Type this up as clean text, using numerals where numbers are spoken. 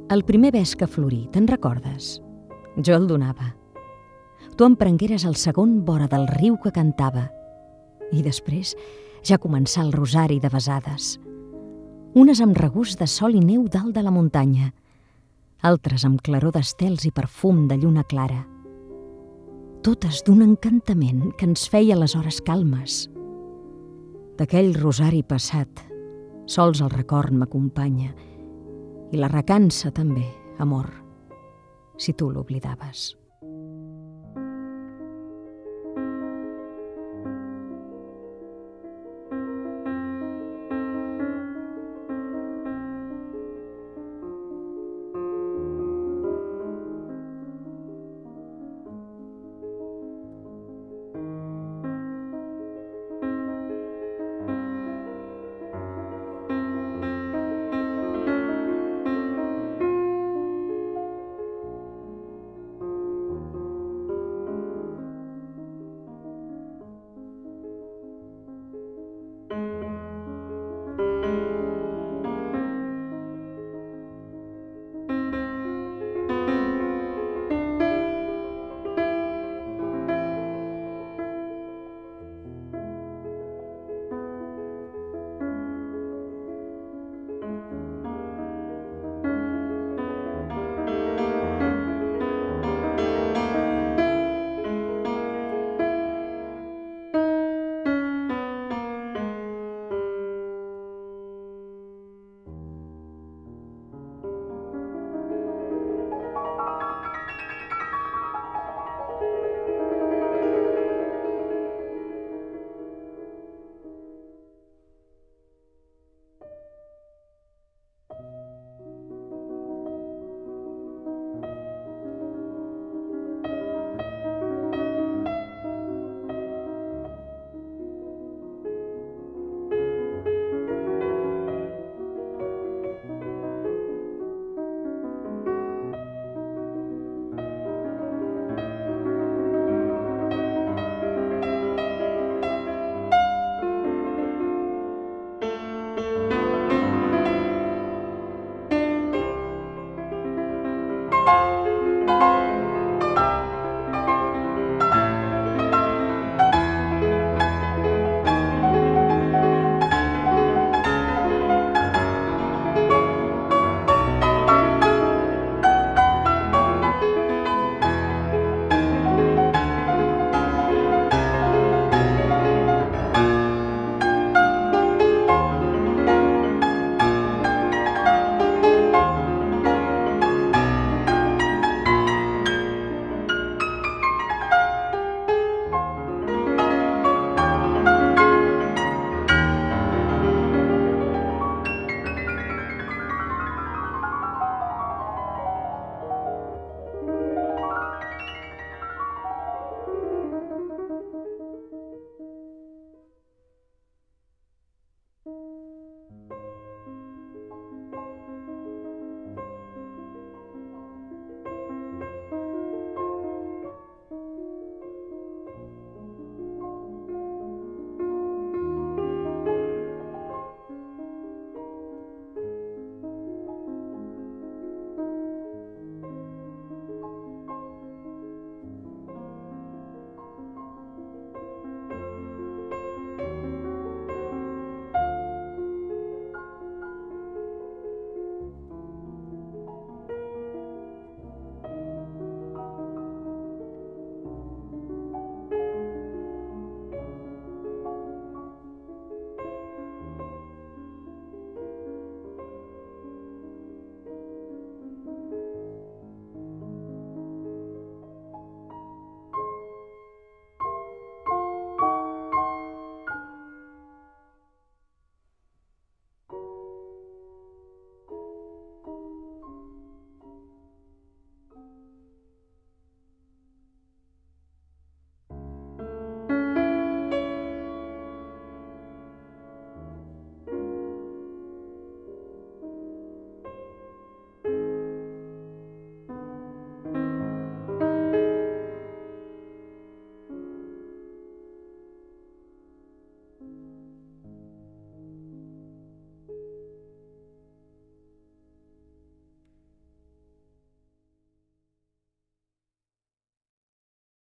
El primer bes que florí, te'n recordes? Jo el donava. Tu em prengueres el segon vora del riu que cantava. I després ja començà el rosari de besades. Unes amb regust de sol i neu dalt de la muntanya, altres amb claror d'estels i perfum de lluna clara. Totes d'un encantament que ens feia les hores calmes. D'aquell rosari passat, sols el record m'acompanya, i la recança també, amor, si tu l'oblidaves.